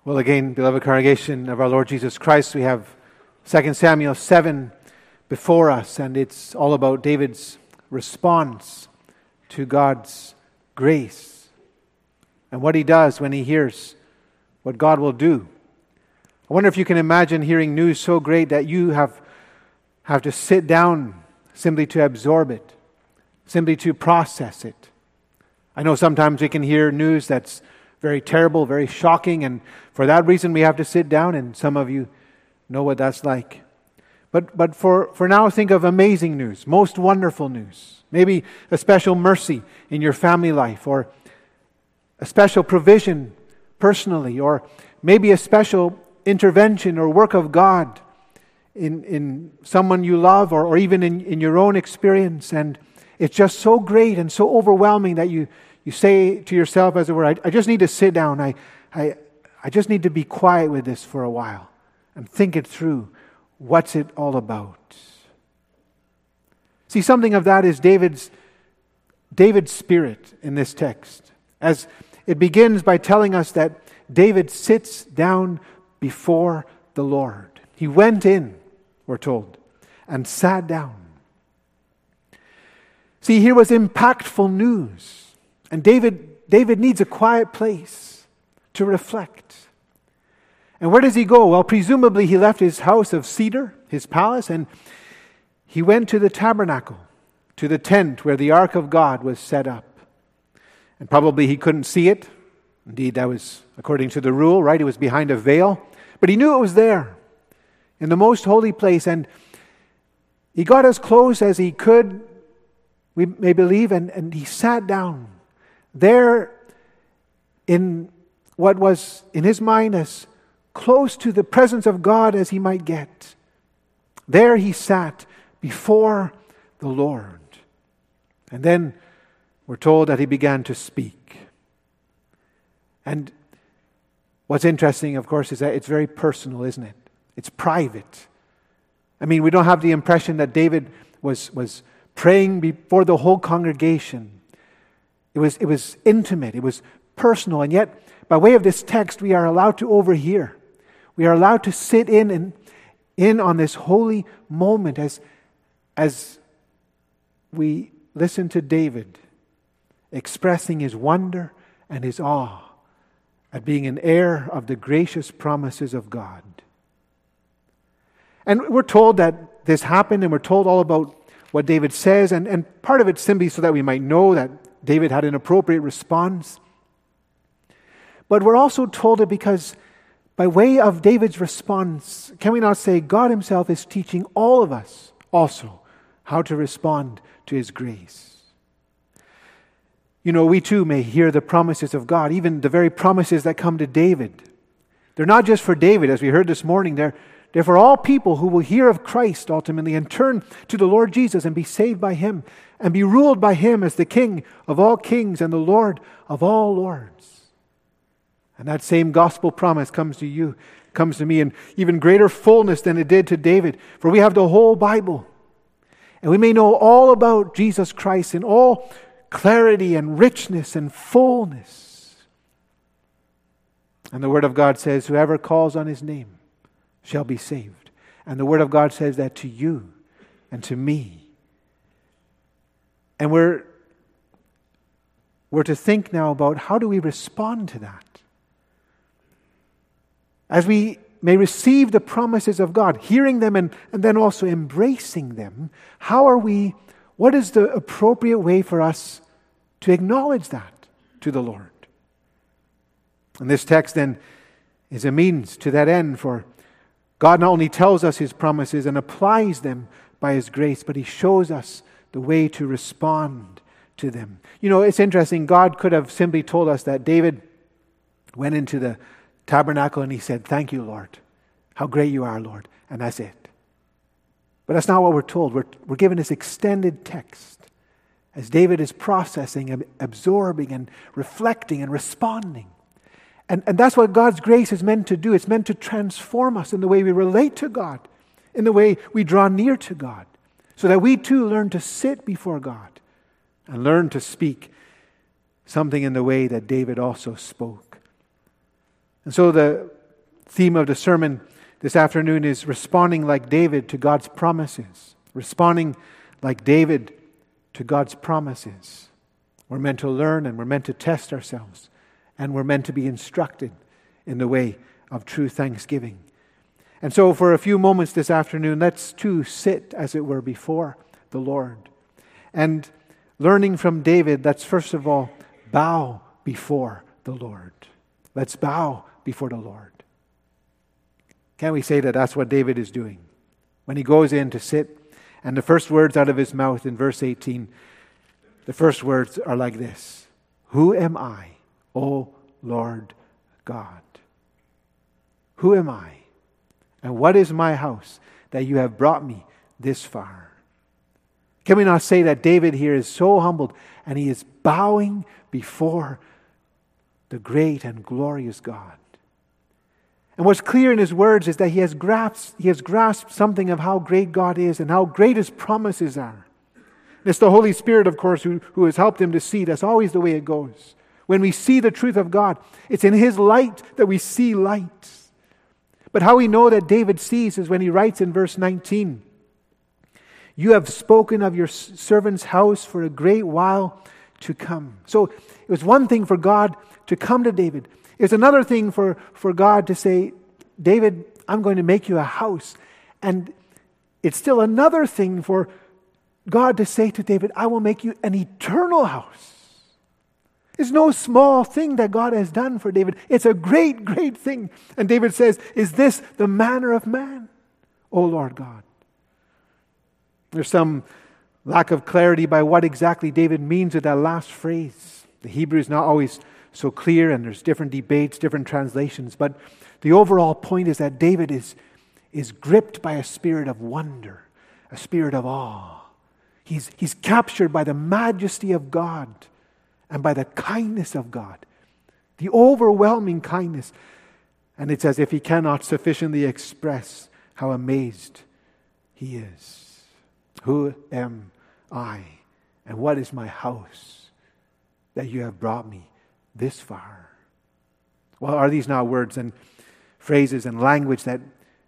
Well, again, beloved congregation of our Lord Jesus Christ, we have 2 Samuel 7 before us, and it's all about David's response to God's grace and what he does when he hears what God will do. I wonder if you can imagine hearing news so great that you have to sit down simply to absorb it, simply to process it. I know sometimes we can hear news that's very terrible, very shocking, and for that reason we have to sit down, and some of you know what that's like. But for now, think of amazing news, most wonderful news. Maybe a special mercy in your family life, or a special provision personally, or maybe a special intervention or work of God in someone you love, or even in your own experience. And it's just so great and so overwhelming that you say to yourself, as it were, I just need to sit down. I just need to be quiet with this for a while and think it through. What's it all about? See, something of that is David's spirit in this text, as it begins by telling us that David sits down before the Lord. He went in, we're told, and sat down. See, here was impactful news, and David needs a quiet place to reflect. And where does he go? Well, presumably he left his house of cedar, his palace, and he went to the tabernacle, to the tent where the ark of God was set up. And probably he couldn't see it. Indeed, that was according to the rule, right? It was behind a veil. But he knew it was there, in the most holy place. And he got as close as he could, we may believe, and he sat down there in what was, in his mind, as close to the presence of God as he might get. There he sat before the Lord. And then we're told that he began to speak. And what's interesting, of course, is that it's very personal, isn't it? It's private. I mean, we don't have the impression that David was praying before the whole congregation. It was intimate, it was personal, and yet, by way of this text, we are allowed to overhear. We are allowed to sit in on this holy moment as we listen to David expressing his wonder and his awe at being an heir of the gracious promises of God. And we're told that this happened, and we're told all about what David says, and part of it simply so that we might know that David had an appropriate response. But we're also told it because by way of David's response, can we not say God himself is teaching all of us also how to respond to his grace? You know, we too may hear the promises of God, even the very promises that come to David. They're not just for David, as we heard this morning. They're for all people who will hear of Christ ultimately and turn to the Lord Jesus and be saved by him and be ruled by him as the King of all kings and the Lord of all lords. And that same gospel promise comes to you, comes to me in even greater fullness than it did to David. For we have the whole Bible. And we may know all about Jesus Christ in all clarity and richness and fullness. And the Word of God says, whoever calls on his name shall be saved. And the Word of God says that to you and to me. And we're to think now about how do we respond to that? As we may receive the promises of God, hearing them and then also embracing them, what is the appropriate way for us to acknowledge that to the Lord? And this text then is a means to that end, for God not only tells us his promises and applies them by his grace, but he shows us the way to respond to them. You know, it's interesting. God could have simply told us that David went into the tabernacle and he said, "Thank you, Lord. How great you are, Lord." And that's it. But that's not what we're told. We're given this extended text as David is processing, absorbing, and reflecting and responding. And that's what God's grace is meant to do. It's meant to transform us in the way we relate to God, in the way we draw near to God, so that we too learn to sit before God and learn to speak something in the way that David also spoke. And so the theme of the sermon this afternoon is responding like David to God's promises. Responding like David to God's promises. We're meant to learn and we're meant to test ourselves. And we're meant to be instructed in the way of true thanksgiving. And so for a few moments this afternoon, let's too sit, as it were, before the Lord. And learning from David, let's first of all bow before the Lord. Let's bow before the Lord. Can we say that that's what David is doing? When he goes in to sit, and the first words out of his mouth in verse 18, the first words are like this: Who am I, O Lord God? Who am I? And what is my house that you have brought me this far? Can we not say that David here is so humbled and he is bowing before the great and glorious God? And what's clear in his words is that he has grasped something of how great God is and how great his promises are. It's the Holy Spirit, of course, who has helped him to see. That's always the way it goes. When we see the truth of God, it's in his light that we see light. But how we know that David sees is when he writes in verse 19, You have spoken of your servant's house for a great while to come. So it was one thing for God to come to David. It's another thing for God to say, David, I'm going to make you a house. And it's still another thing for God to say to David, I will make you an eternal house. It's no small thing that God has done for David. It's a great, great thing. And David says, Is this the manner of man, O Lord God? There's some lack of clarity by what exactly David means with that last phrase. The Hebrew is not always so clear, and there's different debates, different translations. But the overall point is that David is gripped by a spirit of wonder, a spirit of awe. He's captured by the majesty of God and by the kindness of God, the overwhelming kindness. And it's as if he cannot sufficiently express how amazed he is. Who am I, and what is my house that you have brought me this far? Well, are these not words and phrases and language that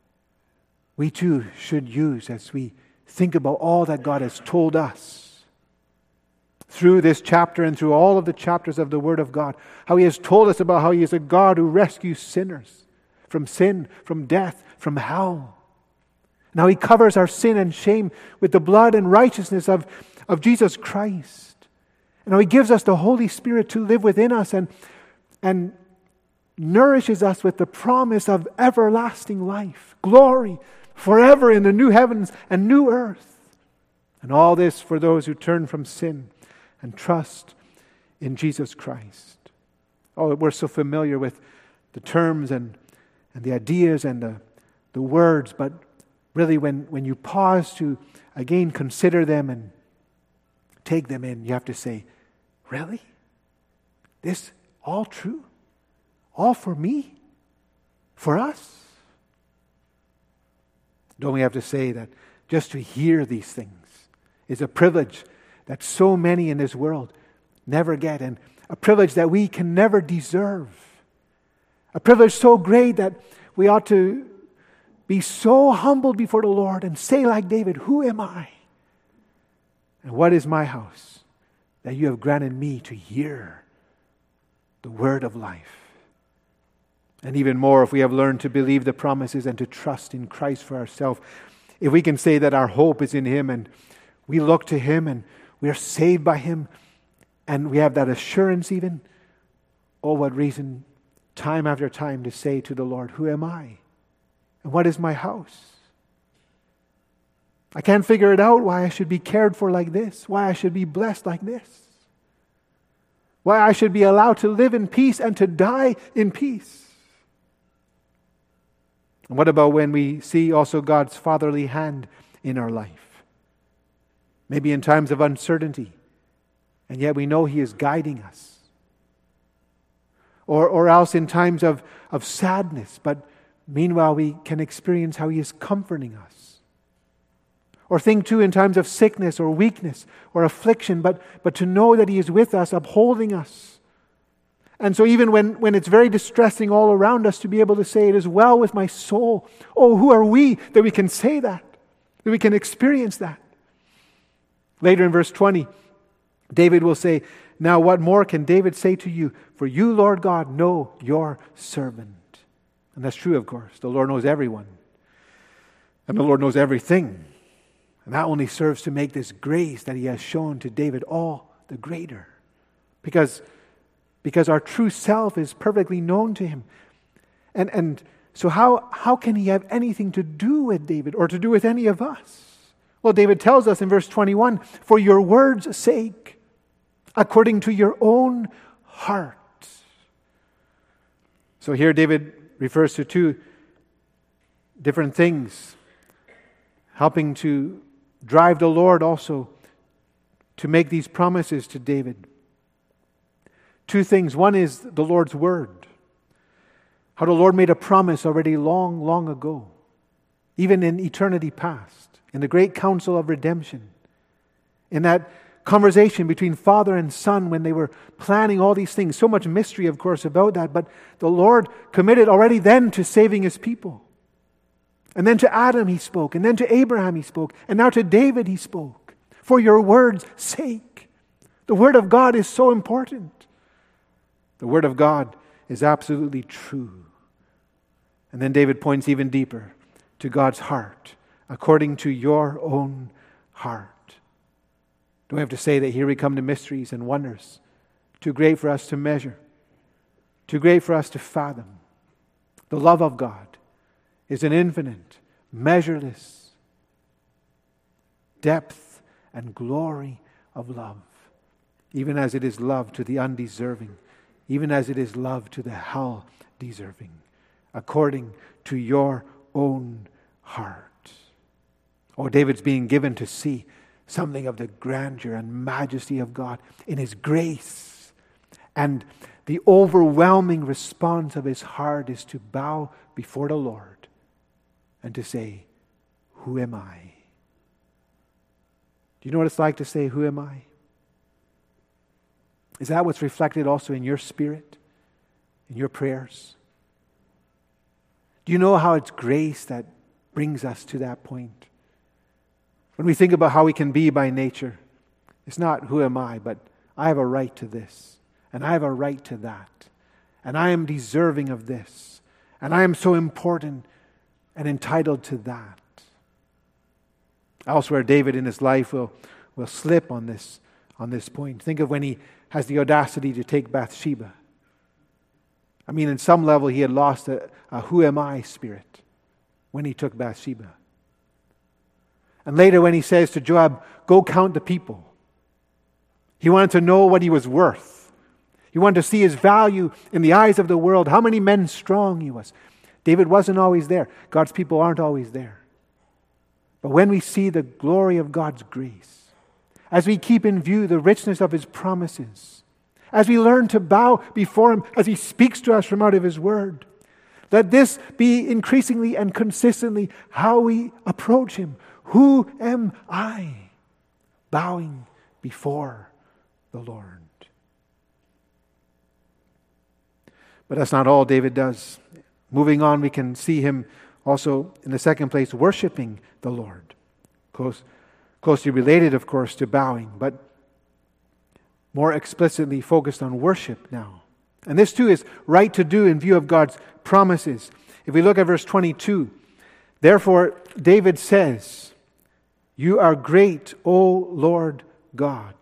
we too should use as we think about all that God has told us through this chapter and through all of the chapters of the Word of God? How He has told us about how He is a God who rescues sinners from sin, from death, from hell. Now He covers our sin and shame with the blood and righteousness of Jesus Christ. And now He gives us the Holy Spirit to live within us and nourishes us with the promise of everlasting life, glory, forever in the new heavens and new earth. And all this for those who turn from sin and trust in Jesus Christ. Oh, we're so familiar with the terms and the ideas and the words, but really when you pause to again consider them and take them in, you have to say, really? This all true? All for me? For us? Don't we have to say that just to hear these things is a privilege that so many in this world never get, and a privilege that we can never deserve. A privilege so great that we ought to be so humbled before the Lord and say like David, who am I? And what is my house that you have granted me to hear the word of life? And even more, if we have learned to believe the promises and to trust in Christ for ourselves, if we can say that our hope is in Him and we look to Him and we are saved by Him and we have that assurance even, oh, what reason time after time to say to the Lord, who am I? And what is my house? I can't figure it out why I should be cared for like this, why I should be blessed like this, why I should be allowed to live in peace and to die in peace. And what about when we see also God's fatherly hand in our life? Maybe in times of uncertainty, and yet we know He is guiding us. Or else in times of sadness, but meanwhile we can experience how He is comforting us. Or think too in times of sickness or weakness or affliction, but to know that He is with us, upholding us. And so even when it's very distressing all around us, to be able to say, it is well with my soul. Oh, who are we that we can say that we can experience that? Later in verse 20, David will say, now what more can David say to you? For you, Lord God, know your servant. And that's true, of course. The Lord knows everyone. And the Lord knows everything. And that only serves to make this grace that he has shown to David all the greater. Because our true self is perfectly known to him. And so how can he have anything to do with David or to do with any of us? Well, David tells us in verse 21, for your word's sake, according to your own heart. So here David refers to two different things, helping to drive the Lord also to make these promises to David. Two things. One is the Lord's word. How the Lord made a promise already long, long ago, even in eternity past, in the great counsel of redemption, in that conversation between Father and Son when they were planning all these things. So much mystery, of course, about that, but the Lord committed already then to saving his people. And then to Adam he spoke, and then to Abraham he spoke, and now to David he spoke. For your word's sake. The word of God is so important. The word of God is absolutely true. And then David points even deeper to God's heart, according to your own heart. Don't have to say that here we come to mysteries and wonders, too great for us to measure, too great for us to fathom. The love of God is an infinite, measureless depth and glory of love, even as it is love to the undeserving, even as it is love to the hell-deserving, according to your own heart. Oh, David's being given to see something of the grandeur and majesty of God in his grace. And the overwhelming response of his heart is to bow before the Lord and to say, who am I? Do you know what it's like to say, who am I? Is that what's reflected also in your spirit, in your prayers? Do you know how it's grace that brings us to that point? When we think about how we can be by nature, it's not who am I, but I have a right to this, and I have a right to that, and I am deserving of this, and I am so important and entitled to that. Elsewhere, David in his life will slip on this point. Think of when he has the audacity to take Bathsheba. I mean, in some level, he had lost a who am I spirit when he took Bathsheba. And later when he says to Joab, go count the people. He wanted to know what he was worth. He wanted to see his value in the eyes of the world, how many men strong he was. David wasn't always there. God's people aren't always there. But when we see the glory of God's grace, as we keep in view the richness of his promises, as we learn to bow before him as he speaks to us from out of his word, let this be increasingly and consistently how we approach him. Who am I? Bowing before the Lord. But that's not all David does. Moving on, we can see him also, in the second place, worshiping the Lord. Closely related, of course, to bowing, but more explicitly focused on worship now. And this too is right to do in view of God's promises. If we look at verse 22, therefore David says, you are great, O Lord God.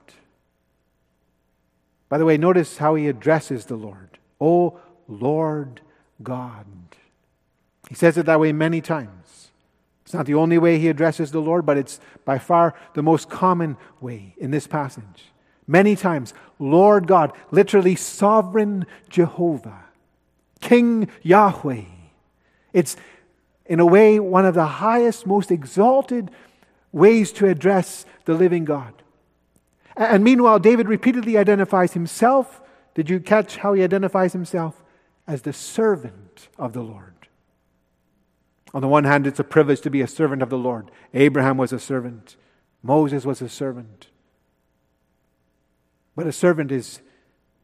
By the way, notice how he addresses the Lord. O Lord God. He says it that way many times. It's not the only way he addresses the Lord, but it's by far the most common way in this passage. Many times, Lord God, literally sovereign Jehovah, King Yahweh. It's, in a way, one of the highest, most exalted ways to address the living God. And meanwhile, David repeatedly identifies himself. Did you catch how he identifies himself? As the servant of the Lord. On the one hand, it's a privilege to be a servant of the Lord. Abraham was a servant. Moses was a servant. But a servant is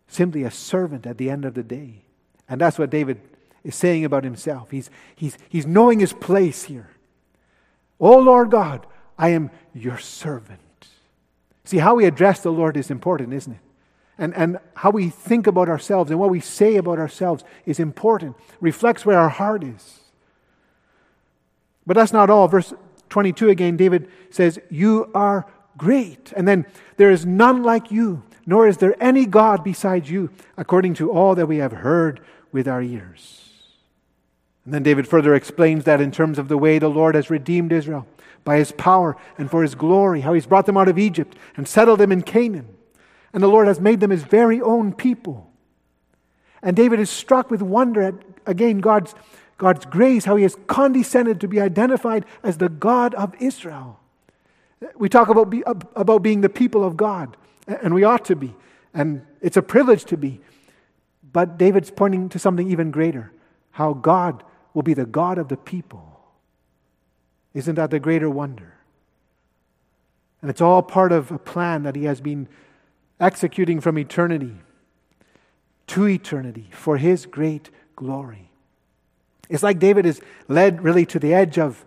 simply a servant at the end of the day. And that's what David is saying about himself. He's knowing his place here. Oh Lord God, I am your servant. See, how we address the Lord is important, isn't it? And how we think about ourselves and what we say about ourselves is important. Reflects where our heart is. But that's not all. Verse 22 again, David says, you are great. And then, there is none like you, nor is there any God besides you, according to all that we have heard with our ears. And then David further explains that in terms of the way the Lord has redeemed Israel by His power and for His glory, how He's brought them out of Egypt and settled them in Canaan. And the Lord has made them His very own people. And David is struck with wonder at, again, God's grace, how He has condescended to be identified as the God of Israel. We talk about being the people of God, and we ought to be, and it's a privilege to be. But David's pointing to something even greater, how God will be the God of the people. Isn't that the greater wonder? And it's all part of a plan that He has been executing from eternity to eternity for His great glory. It's like David is led really to the edge of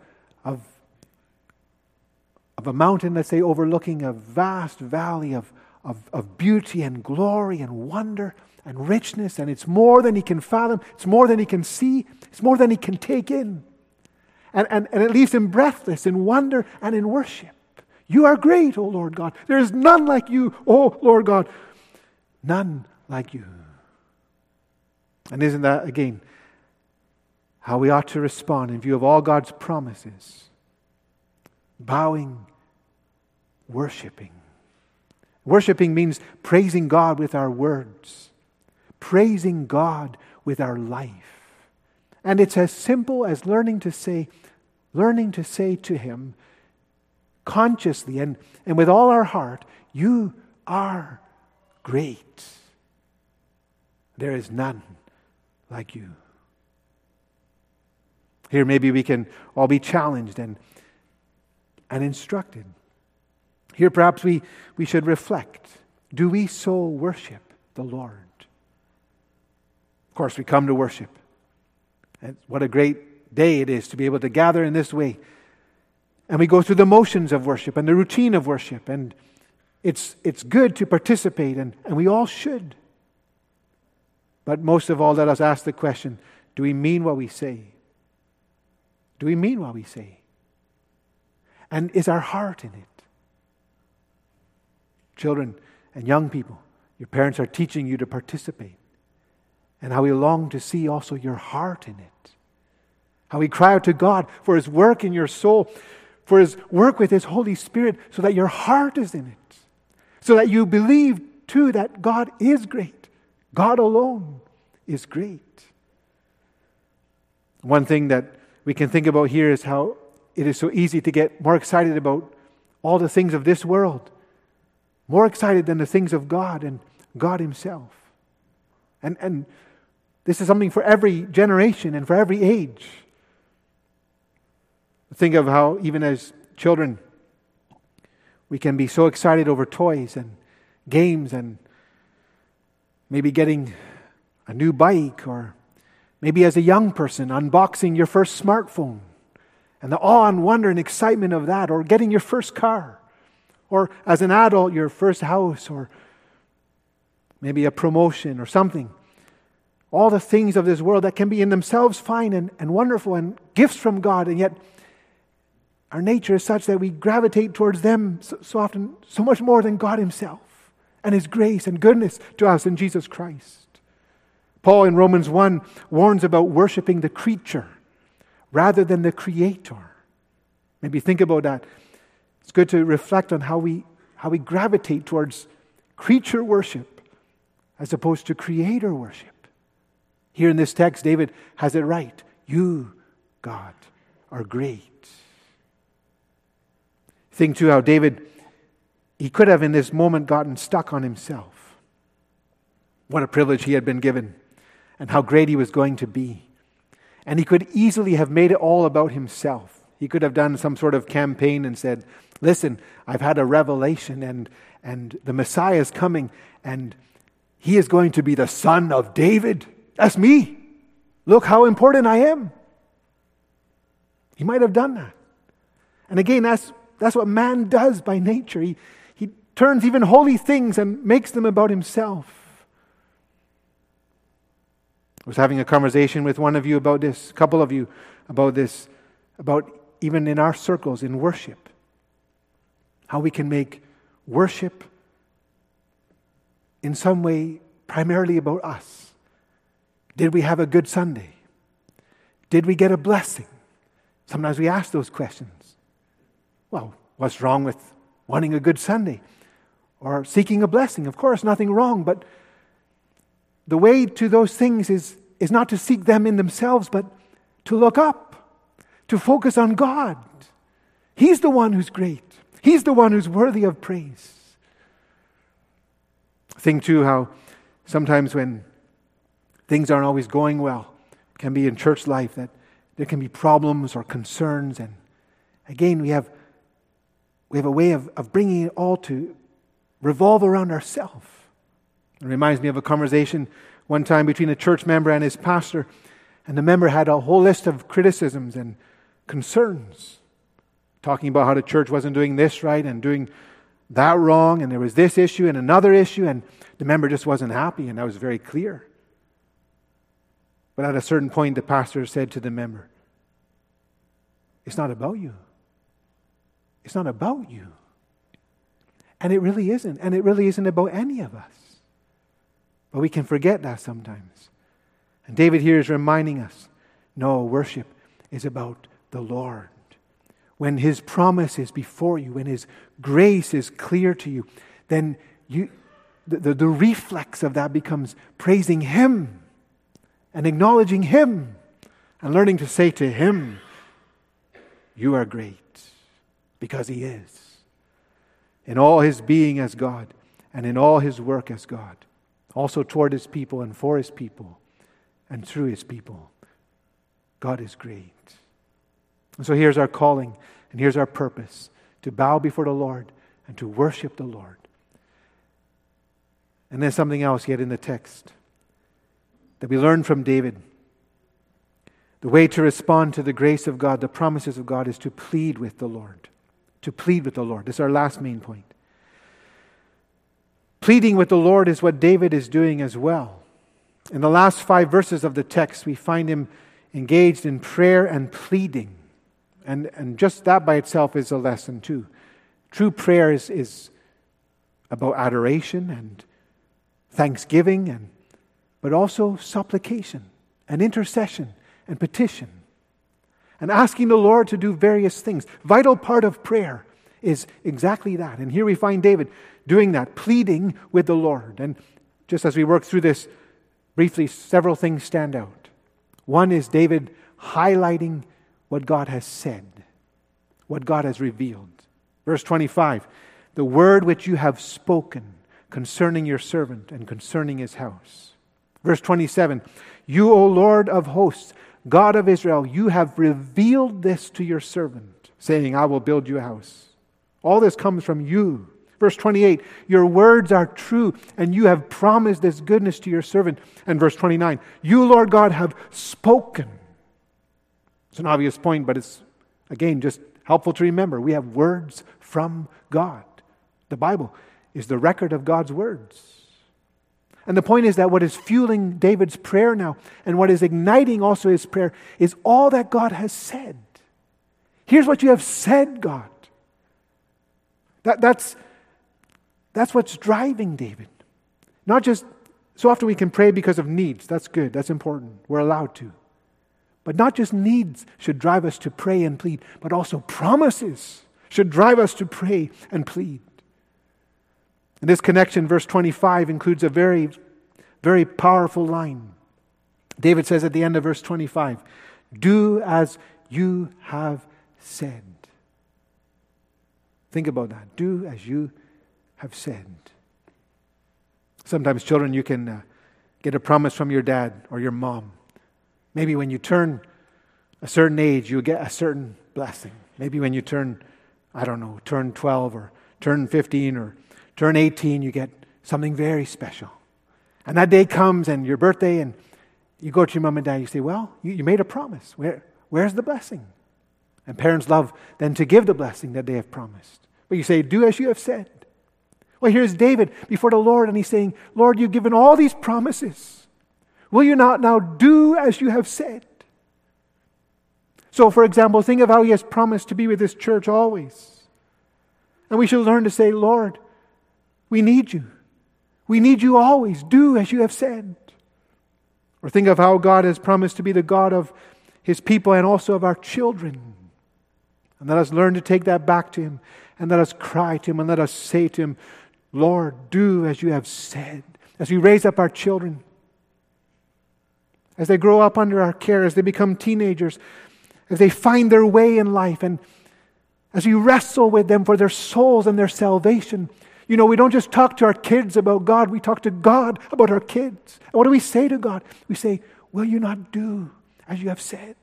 a mountain, let's say, overlooking a vast valley of beauty and glory and wonder and richness, and it's more than he can fathom, it's more than he can see, it's more than he can take in. And it leaves him breathless in wonder and in worship. You are great, O Lord God. There is none like you, O Lord God. None like you. And isn't that, again, how we ought to respond in view of all God's promises? Bowing, worshiping. Worshiping means praising God with our words. Praising God with our life. And it's as simple as learning to say to Him consciously and with all our heart, you are great. There is none like you. Here maybe we can all be challenged and instructed. Here perhaps we should reflect. Do we so worship the Lord? Of course, we come to worship. And what a great day it is to be able to gather in this way. And we go through the motions of worship and the routine of worship. And it's good to participate, and we all should. But most of all, let us ask the question, do we mean what we say? Do we mean what we say? And is our heart in it? Children and young people, your parents are teaching you to participate. And how we long to see also your heart in it. How we cry out to God for His work in your soul, for His work with His Holy Spirit, so that your heart is in it. So that you believe too that God is great. God alone is great. One thing that we can think about here is how it is so easy to get more excited about all the things of this world. More excited than the things of God and God Himself. And this is something for every generation and for every age. Think of how even as children we can be so excited over toys and games and maybe getting a new bike, or maybe as a young person unboxing your first smartphone and the awe and wonder and excitement of that, or getting your first car, or as an adult your first house, or maybe a promotion or something. All the things of this world that can be in themselves fine and wonderful and gifts from God, and yet our nature is such that we gravitate towards them so often, so much more than God Himself and His grace and goodness to us in Jesus Christ. Paul in Romans 1 warns about worshiping the creature rather than the Creator. Maybe think about that. It's good to reflect on how we gravitate towards creature worship as opposed to Creator worship. Here in this text, David has it right. You, God, are great. Think too how David, he could have in this moment gotten stuck on himself. What a privilege he had been given, and how great he was going to be. And he could easily have made it all about himself. He could have done some sort of campaign and said, listen, I've had a revelation and the Messiah is coming, and he is going to be the son of David. That's me. Look how important I am. He might have done that. And again, that's what man does by nature. He turns even holy things and makes them about himself. I was having a conversation with one of you about this, a couple of you about this, about even in our circles in worship, how we can make worship in some way primarily about us. Did we have a good Sunday? Did we get a blessing? Sometimes we ask those questions. Well, what's wrong with wanting a good Sunday or seeking a blessing? Of course, nothing wrong, but the way to those things is not to seek them in themselves, but to look up, to focus on God. He's the one who's great. He's the one who's worthy of praise. Think too how sometimes when things aren't always going well, it can be in church life that there can be problems or concerns, and again we have a way of bringing it all to revolve around ourselves. It reminds me of a conversation one time between a church member and his pastor, and the member had a whole list of criticisms and concerns, talking about how the church wasn't doing this right and doing that wrong, and there was this issue and another issue, and the member just wasn't happy, and that was very clear. But at a certain point, the pastor said to the member, "It's not about you. It's not about you." And it really isn't. And it really isn't about any of us. But we can forget that sometimes. And David here is reminding us, no, worship is about the Lord. When His promise is before you, when His grace is clear to you, then the reflex of that becomes praising Him and acknowledging Him and learning to say to Him, "You are great," because He is. In all His being as God and in all His work as God, also toward His people and for His people and through His people, God is great. And so here's our calling and here's our purpose, to bow before the Lord and to worship the Lord. And there's something else yet in the text that we learn from David. The way to respond to the grace of God, the promises of God, is to plead with the Lord. To plead with the Lord. This is our last main point. Pleading with the Lord is what David is doing as well. In the last 5 verses of the text, we find him engaged in prayer and pleading. And just that by itself is a lesson too. True prayer is about adoration and thanksgiving, but also supplication and intercession and petition. And asking the Lord to do various things. Vital part of prayer is exactly that. And here we find David doing that, pleading with the Lord. And just as we work through this briefly, several things stand out. One is David highlighting what God has said, what God has revealed. Verse 25, "The word which you have spoken concerning your servant and concerning his house." Verse 27, "You, O Lord of hosts, God of Israel, you have revealed this to your servant, saying, I will build you a house." All this comes from you. Verse 28, "Your words are true, and you have promised this goodness to your servant." And verse 29, "You, Lord God, have spoken." It's an obvious point, but it's, again, just helpful to remember. We have words from God. The Bible is the record of God's words. And the point is that what is fueling David's prayer now, and what is igniting also his prayer, is all that God has said. Here's what you have said, God. That's what's driving David. Not just, so often we can pray because of needs. That's good. That's important. We're allowed to. But not just needs should drive us to pray and plead, but also promises should drive us to pray and plead. In this connection, verse 25 includes a very, very powerful line. David says at the end of verse 25, "Do as you have said." Think about that. Do as you have said. Sometimes, children, you can get a promise from your dad or your mom. Maybe when you turn a certain age, you get a certain blessing. Maybe when you turn 12 or turn 15 or turn 18, you get something very special. And that day comes and your birthday, and you go to your mom and dad, you say, well, you made a promise. Where's the blessing? And parents love then to give the blessing that they have promised. But you say, do as you have said. Well, here's David before the Lord, and he's saying, Lord, you've given all these promises. Will you not now do as you have said? So, for example, think of how he has promised to be with his church always. And we should learn to say, Lord, we need you. We need you always. Do as you have said. Or think of how God has promised to be the God of his people and also of our children. And let us learn to take that back to him. And let us cry to him and let us say to him, Lord, do as you have said. As we raise up our children, as they grow up under our care, as they become teenagers, as they find their way in life, and as we wrestle with them for their souls and their salvation. You know, we don't just talk to our kids about God, we talk to God about our kids. And what do we say to God? We say, will you not do as you have said?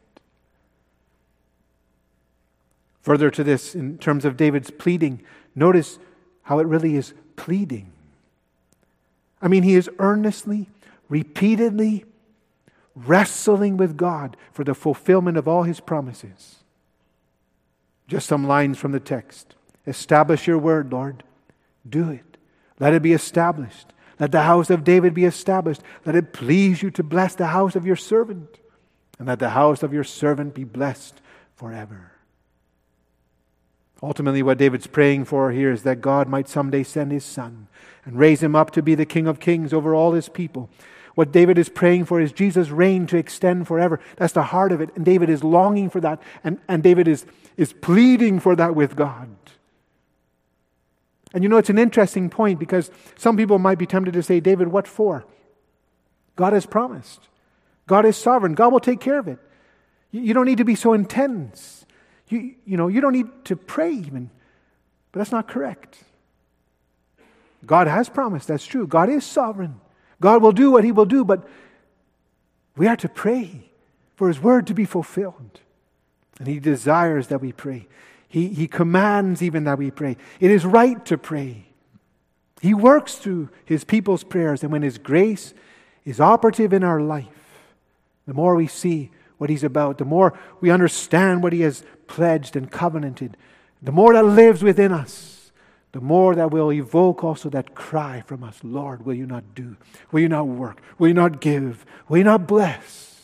Further to this, in terms of David's pleading, notice how it really is pleading. I mean, he is earnestly, repeatedly wrestling with God for the fulfillment of all his promises. Just some lines from the text. Establish your word, Lord. Do it. Let it be established. Let the house of David be established. Let it please you to bless the house of your servant. And let the house of your servant be blessed forever. Ultimately, what David's praying for here is that God might someday send his son and raise him up to be the King of Kings over all his people. What David is praying for is Jesus' reign to extend forever. That's the heart of it. And David is longing for that. And David is pleading for that with God. And you know, it's an interesting point because some people might be tempted to say, David, what for? God has promised. God is sovereign. God will take care of it. You don't need to be so intense. You don't need to pray even. But that's not correct. God has promised. That's true. God is sovereign. God will do what he will do, but we are to pray for his word to be fulfilled. And he desires that we pray. He commands even that we pray. It is right to pray. He works through his people's prayers, and when his grace is operative in our life, the more we see what he's about, the more we understand what he has pledged and covenanted, the more that lives within us, the more that will evoke also that cry from us, Lord, will you not do? Will you not work? Will you not give? Will you not bless?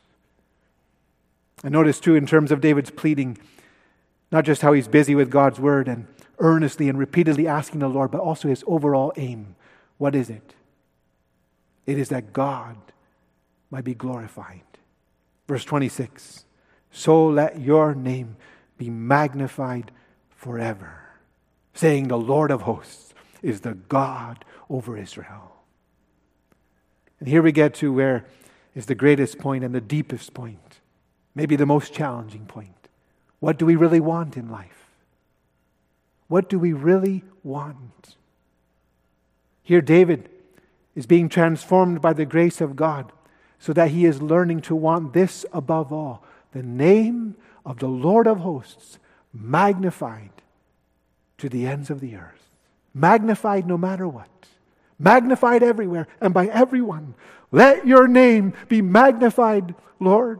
And notice too, in terms of David's pleading, not just how he's busy with God's word and earnestly and repeatedly asking the Lord, but also his overall aim. What is it? It is that God might be glorified. Verse 26, so let your name be magnified forever, saying the Lord of hosts is the God over Israel. And here we get to where is the greatest point and the deepest point, maybe the most challenging point. What do we really want in life? What do we really want? Here David is being transformed by the grace of God so that he is learning to want this above all, the name of the Lord of hosts magnified to the ends of the earth. Magnified no matter what. Magnified everywhere and by everyone. Let your name be magnified, Lord.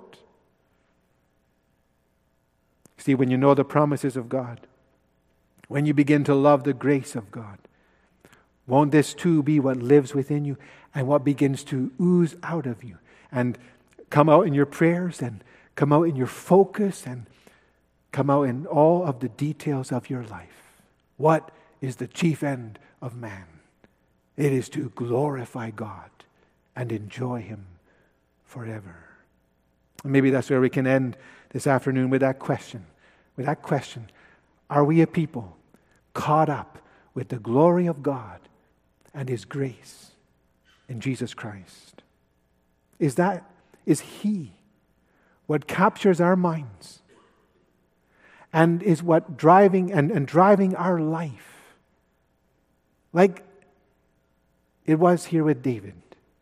See, when you know the promises of God, when you begin to love the grace of God, won't this too be what lives within you and what begins to ooze out of you and come out in your prayers and come out in your focus and come out in all of the details of your life? What is the chief end of man? It is to glorify God and enjoy him forever. And maybe that's where we can end this afternoon with that question. Are we a people caught up with the glory of God and his grace in Jesus Christ? Is he what captures our minds and is what driving our life, like it was here with David?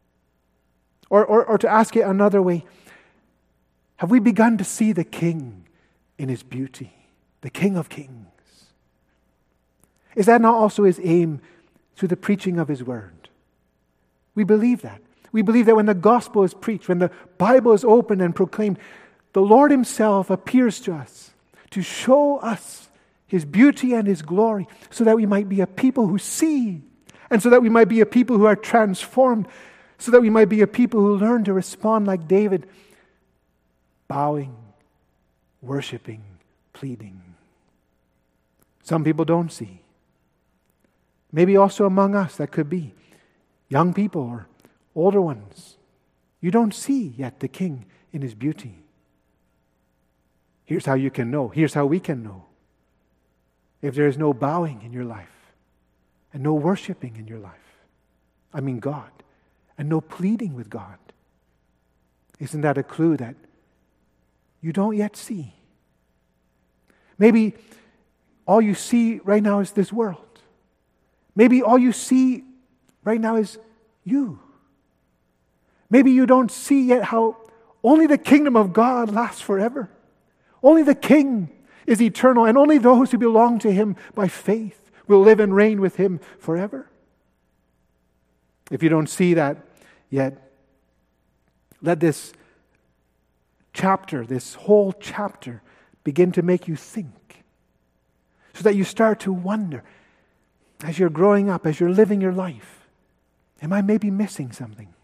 Or to ask it another way, have we begun to see the King in his beauty, the King of Kings? Is that not also his aim through the preaching of his word? We believe that. We believe that when the gospel is preached, when the Bible is opened and proclaimed, the Lord himself appears to us to show us his beauty and his glory so that we might be a people who see, and so that we might be a people who are transformed, so that we might be a people who learn to respond like David, bowing, worshiping, pleading. Some people don't see. Maybe also among us that could be young people or older ones. You don't see yet the King in his beauty. Here's how you can know. Here's how we can know. If there is no bowing in your life and no worshiping in your life, God, and no pleading with God, isn't that a clue that you don't yet see? Maybe all you see right now is this world. Maybe all you see right now is you. Maybe you don't see yet how only the kingdom of God lasts forever. Only the King is eternal, and only those who belong to him by faith will live and reign with him forever. If you don't see that yet, let this chapter, this whole chapter, begin to make you think, so that you start to wonder, as you're growing up, as you're living your life, am I maybe missing something?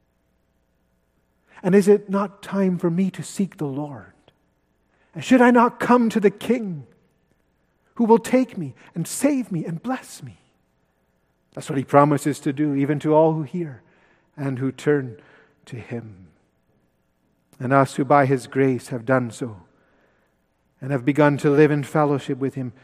And is it not time for me to seek the Lord? And should I not come to the King who will take me and save me and bless me? That's what he promises to do, even to all who hear and who turn to him. And us who by his grace have done so and have begun to live in fellowship with him,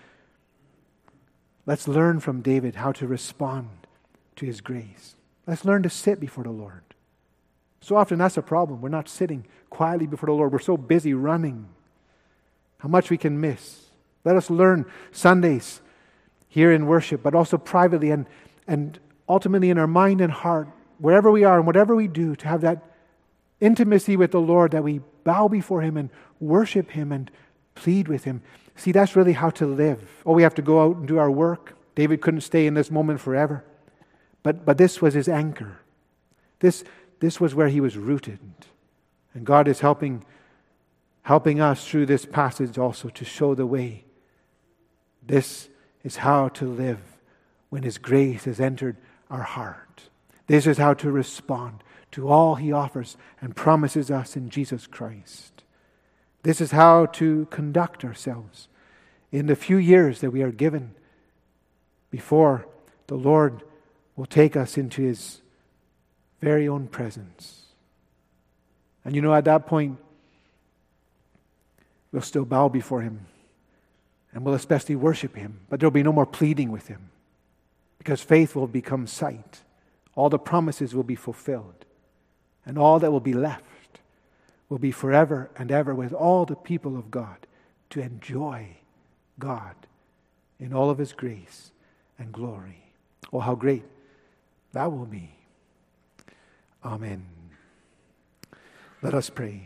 let's learn from David how to respond to his grace. Let's learn to sit before the Lord. So often that's a problem. We're not sitting quietly before the Lord. We're so busy running. How much we can miss. Let us learn Sundays here in worship, but also privately and ultimately in our mind and heart, wherever we are and whatever we do, to have that intimacy with the Lord, that we bow before him and worship him and plead with him. See, that's really how to live. Oh, we have to go out and do our work. David couldn't stay in this moment forever. But this was his anchor. This was where he was rooted. And God is helping us through this passage also to show the way. This is how to live when his grace has entered our heart. This is how to respond to all he offers and promises us in Jesus Christ. This is how to conduct ourselves in the few years that we are given before the Lord will take us into his very own presence. And at that point, we'll still bow before him and we'll especially worship him, but there'll be no more pleading with him, because faith will become sight. All the promises will be fulfilled, and all that will be left will be forever and ever with all the people of God to enjoy God in all of his grace and glory. Oh, how great that will be. Amen. Let us pray.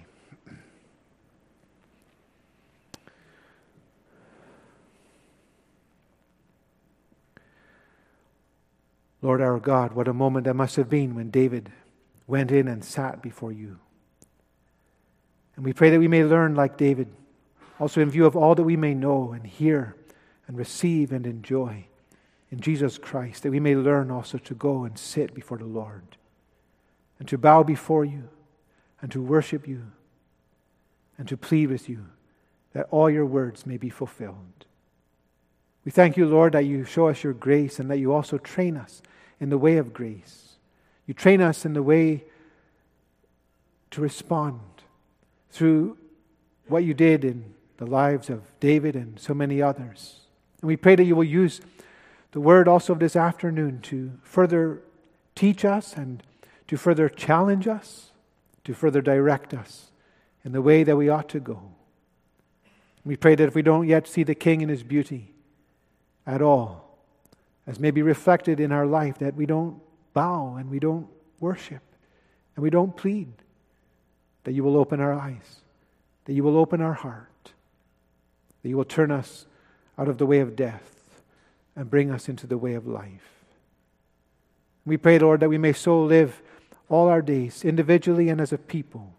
Lord our God, what a moment that must have been when David went in and sat before you. And we pray that we may learn like David, also in view of all that we may know and hear and receive and enjoy in Jesus Christ, that we may learn also to go and sit before the Lord and to bow before you and to worship you and to plead with you that all your words may be fulfilled. We thank you, Lord, that you show us your grace and that you also train us in the way of grace. You train us in the way to respond through what you did in the lives of David and so many others. And we pray that you will use the word also of this afternoon to further teach us and to further challenge us, to further direct us in the way that we ought to go. We pray that if we don't yet see the King in his beauty at all, as may be reflected in our life, that we don't bow and we don't worship and we don't plead, that you will open our eyes, that you will open our heart, that you will turn us out of the way of death and bring us into the way of life. We pray, Lord, that we may so live all our days, individually and as a people,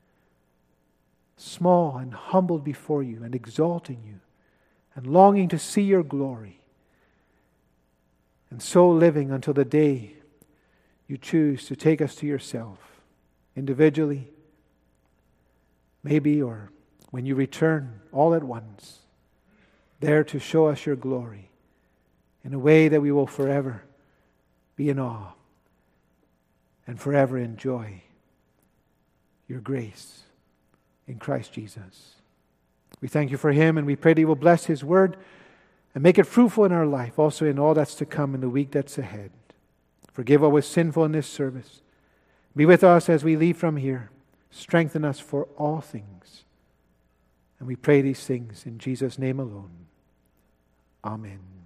small and humbled before you and exalting you and longing to see your glory, and so living until the day you choose to take us to yourself, individually, maybe, or when you return all at once, there to show us your glory in a way that we will forever be in awe and forever enjoy your grace in Christ Jesus. We thank you for him, and we pray that you will bless his word and make it fruitful in our life, also in all that's to come in the week that's ahead. Forgive what was sinful in this service. Be with us as we leave from here. Strengthen us for all things. And we pray these things in Jesus' name alone. Amen.